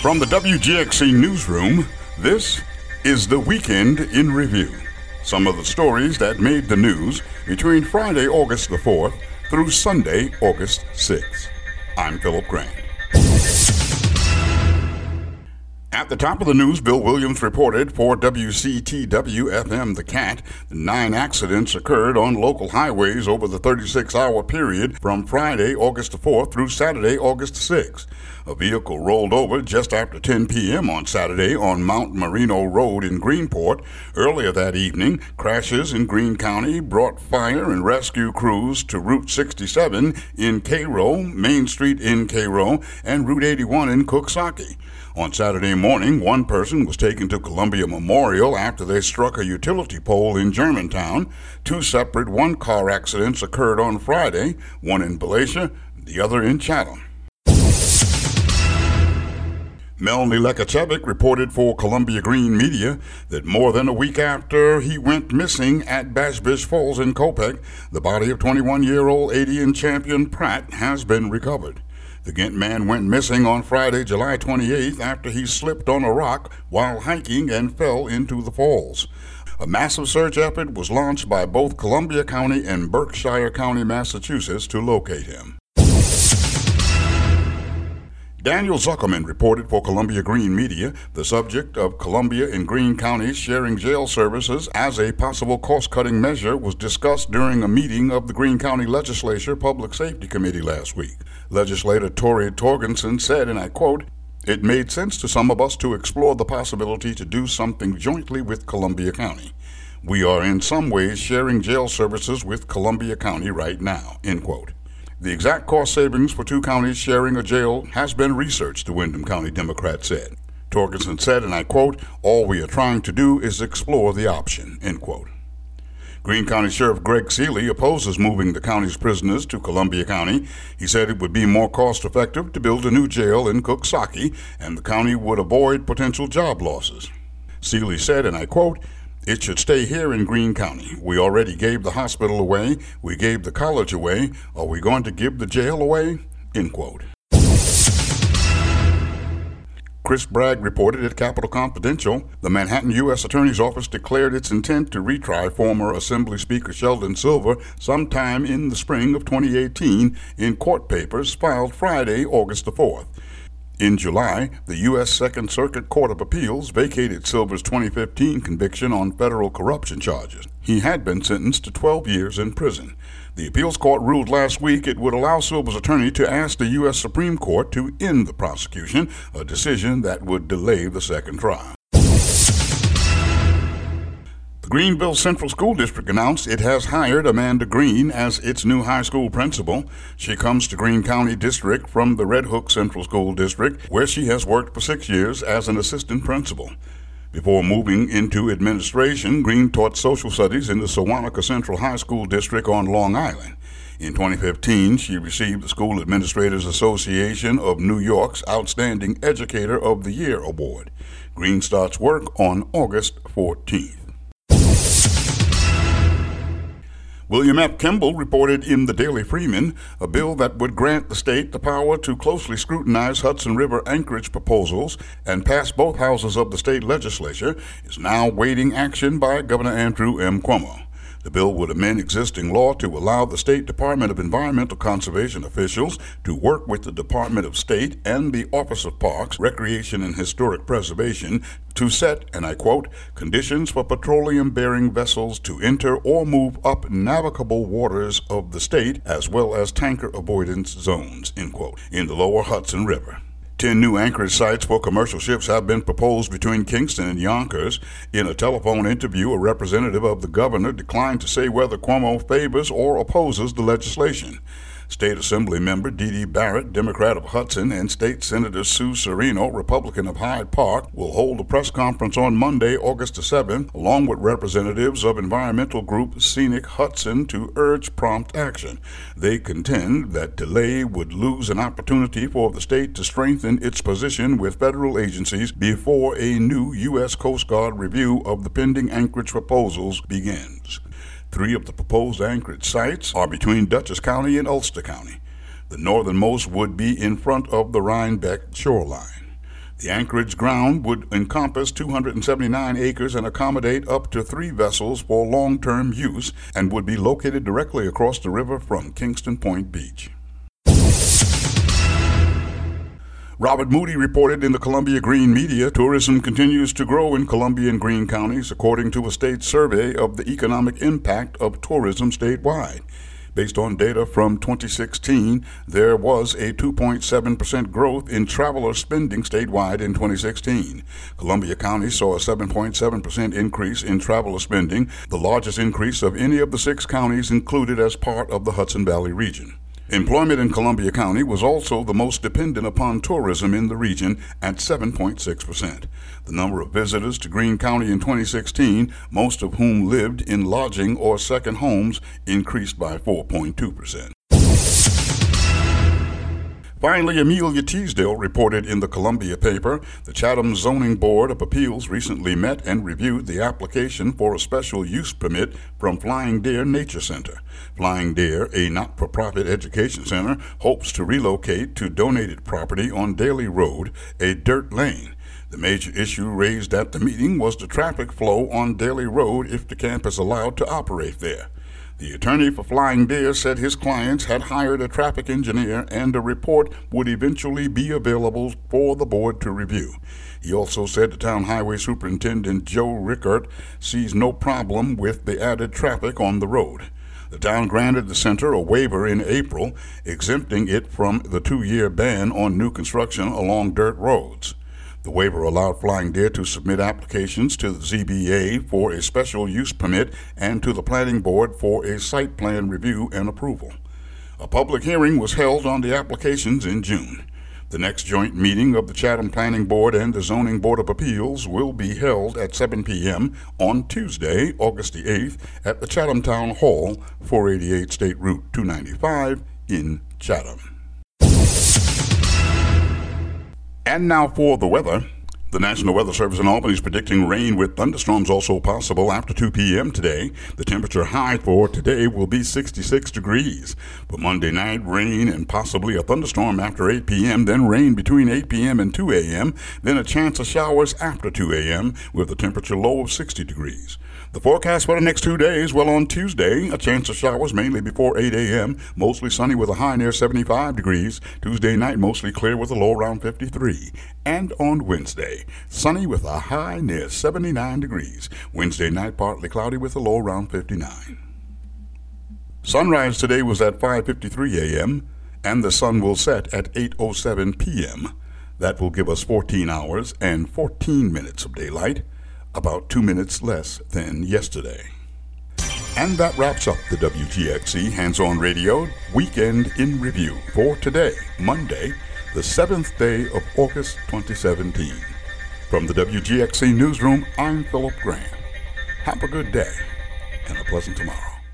From the WGXC Newsroom, this is the Weekend in Review. Some of the stories that made the news between Friday, August the 4th through Sunday, August 6th. I'm Philip Grant. At the top of the news, Bill Williams reported for WCTW-FM The Cat, 9 accidents occurred on local highways over the 36-hour period from Friday, August the 4th through Saturday, August the 6th. A vehicle rolled over just after 10 p.m. on Saturday on Mount Marino Road in Greenport. Earlier that evening, crashes in Greene County brought fire and rescue crews to Route 67 in Cairo, Main Street in Cairo, and Route 81 in Coxsackie. On Saturday morning, one person was taken to Columbia Memorial after they struck a utility pole in Germantown. 2 separate one-car accidents occurred on Friday, one in Balatia, the other in Chatham. Melanie Lekacevic reported for Columbia Green Media that more than a week after he went missing at Bashbish Falls in Copec, the body of 21-year-old Adian champion Pratt has been recovered. The Ghent man went missing on Friday, July 28th after he slipped on a rock while hiking and fell into the falls. A massive search effort was launched by both Columbia County and Berkshire County, Massachusetts, to locate him. Daniel Zuckerman reported for Columbia Green Media the subject of Columbia and Greene counties sharing jail services as a possible cost-cutting measure was discussed during a meeting of the Greene County Legislature Public Safety Committee last week. Legislator Tori Torgensen said, and I quote, "It made sense to some of us to explore the possibility to do something jointly with Columbia County. We are in some ways sharing jail services with Columbia County right now," end quote. The exact cost savings for 2 counties sharing a jail has been researched, the Windham County Democrat said. Torgensen said, and I quote, "All we are trying to do is explore the option," end quote. Greene County Sheriff Greg Seeley opposes moving the county's prisoners to Columbia County. He said it would be more cost-effective to build a new jail in Coxsackie, and the county would avoid potential job losses. Seeley said, and I quote, "It should stay here in Greene County. We already gave the hospital away. We gave the college away. Are we going to give the jail away?" End quote. Chris Bragg reported at Capitol Confidential, the Manhattan U.S. Attorney's Office declared its intent to retry former Assembly Speaker Sheldon Silver sometime in the spring of 2018 in court papers filed Friday, August the 4th. In July, the U.S. Second Circuit Court of Appeals vacated Silver's 2015 conviction on federal corruption charges. He had been sentenced to 12 years in prison. The appeals court ruled last week it would allow Silver's attorney to ask the U.S. Supreme Court to end the prosecution, a decision that would delay the second trial. The Greenville Central School District announced it has hired Amanda Green as its new high school principal. She comes to Greene County District from the Red Hook Central School District, where she has worked for 6 years as an assistant principal. Before moving into administration, Green taught social studies in the Sewanaka Central High School District on Long Island. In 2015, she received the School Administrators Association of New York's Outstanding Educator of the Year Award. Green starts work on August 14th. William F. Kimball reported in the Daily Freeman a bill that would grant the state the power to closely scrutinize Hudson River anchorage proposals and pass both houses of the state legislature is now waiting action by Governor Andrew M. Cuomo. The bill would amend existing law to allow the State Department of Environmental Conservation officials to work with the Department of State and the Office of Parks, Recreation, and Historic Preservation to set, and I quote, "conditions for petroleum-bearing vessels to enter or move up navigable waters of the state, as well as tanker avoidance zones," end quote, in the lower Hudson River. 10 new anchorage sites for commercial ships have been proposed between Kingston and Yonkers. In a telephone interview, a representative of the governor declined to say whether Cuomo favors or opposes the legislation. State Assembly member Dee Dee Barrett, Democrat of Hudson, and State Senator Sue Serino, Republican of Hyde Park, will hold a press conference on Monday, August 7th, along with representatives of environmental group Scenic Hudson to urge prompt action. They contend that delay would lose an opportunity for the state to strengthen its position with federal agencies before a new U.S. Coast Guard review of the pending anchorage proposals begins. 3 of the proposed anchorage sites are between Dutchess County and Ulster County. The northernmost would be in front of the Rhinebeck shoreline. The Anchorage ground would encompass 279 acres and accommodate up to 3 vessels for long-term use and would be located directly across the river from Kingston Point Beach. Robert Moody reported in the Columbia Green media, tourism continues to grow in Columbia and Greene counties, according to a state survey of the economic impact of tourism statewide. Based on data from 2016, there was a 2.7% growth in traveler spending statewide in 2016. Columbia County saw a 7.7% increase in traveler spending, the largest increase of any of the 6 counties included as part of the Hudson Valley region. Employment in Columbia County was also the most dependent upon tourism in the region at 7.6%. The number of visitors to Greene County in 2016, most of whom lived in lodging or second homes, increased by 4.2%. Finally, Amelia Teasdale reported in the Columbia paper, the Chatham Zoning Board of Appeals recently met and reviewed the application for a special use permit from Flying Deer Nature Center. Flying Deer, a not-for-profit education center, hopes to relocate to donated property on Daly Road, a dirt lane. The major issue raised at the meeting was the traffic flow on Daly Road if the camp is allowed to operate there. The attorney for Flying Deer said his clients had hired a traffic engineer and a report would eventually be available for the board to review. He also said the town highway superintendent Joe Rickert sees no problem with the added traffic on the road. The town granted the center a waiver in April, exempting it from the 2-year ban on new construction along dirt roads. The waiver allowed Flying Deer to submit applications to the ZBA for a special use permit and to the planning board for a site plan review and approval. A public hearing was held on the applications in June. The next joint meeting of the Chatham Planning Board and the Zoning Board of Appeals will be held at 7 p.m. on Tuesday, August the 8th, at the Chatham Town Hall, 488 State Route 295 in Chatham. And now for the weather. The National Weather Service in Albany is predicting rain with thunderstorms also possible after 2 p.m. today. The temperature high for today will be 66 degrees. For Monday night, rain and possibly a thunderstorm after 8 p.m., then rain between 8 p.m. and 2 a.m., then a chance of showers after 2 a.m. with a temperature low of 60 degrees. The forecast for the next 2 days, well, on Tuesday, a chance of showers mainly before 8 a.m., mostly sunny with a high near 75 degrees. Tuesday night, mostly clear with a low around 53. And on Wednesday, sunny with a high near 79 degrees. Wednesday night, partly cloudy with a low around 59. Sunrise today was at 5:53 a.m., and the sun will set at 8:07 p.m. That will give us 14 hours and 14 minutes of daylight, about 2 minutes less than yesterday. And that wraps up the WGXC Hands-On Radio Weekend in Review for today, Monday, the 7th day of August 2017. From the WGXC Newsroom, I'm Philip Grant. Have a good day and a pleasant tomorrow.